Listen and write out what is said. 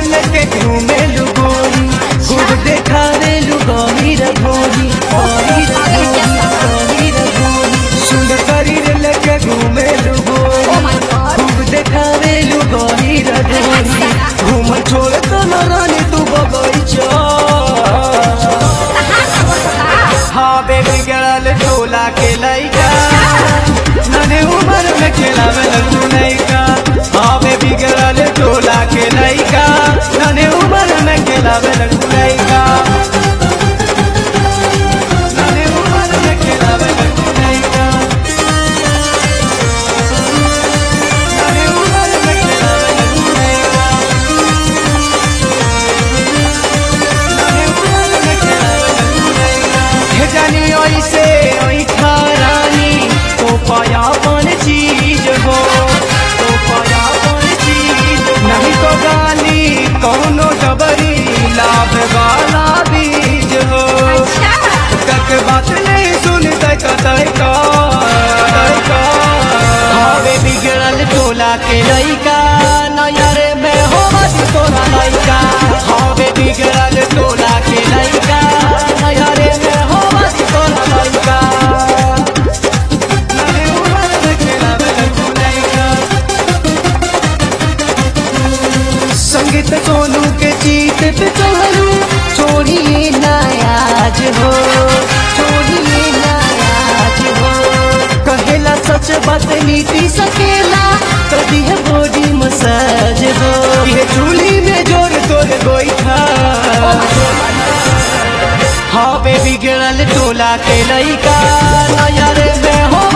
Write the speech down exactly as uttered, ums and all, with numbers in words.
लेके घूमे लुगोरी खूब देखा रे लुगोरी रघोरी गोरी रघोरी रघोरी सुंदर शरीर लेके घूमे लुगोरी खूब देखा रे लुगोरी रघोरी घूम छोड़ तो न रानी तू बगैचा हाँ बेबी गड़ल टोला के लइका नन्हे उम्र में खेलावे लगू लइका हाँ बेबी गड़ल टोला के लइका नन्हे उम्र में खेलावे लगू लइका नन्हे उम्र में खेलावे लगू लइका नन्हे उम्र में खेलावे लगू लइका नन्हे उम्र में खेलावे लगू लइका हे जानी ऐसे ऐठा रानी तो पायापन चीज हो तो पायापन चीज नहीं तो गाली कौनो डबरी लाभ वाला बीज हो तक बात नहीं सुनते कतई का हवे बिगड़ल टोला के लइका नयर में हो तोरा लइका हवे बिगड़ल टोला के लइका नयर में हो तोरा लइका संगीत सोनू के जीत पे चलू छोड़िए नायाज हो छोड़िए नायाज हो कहेला सच बात नीति सकेला कभी है बॉडी मसाज हो ये चूली में जोर तोड़ गोईठा हाँ बेबी गिरल टोला के लइका नया रे में हो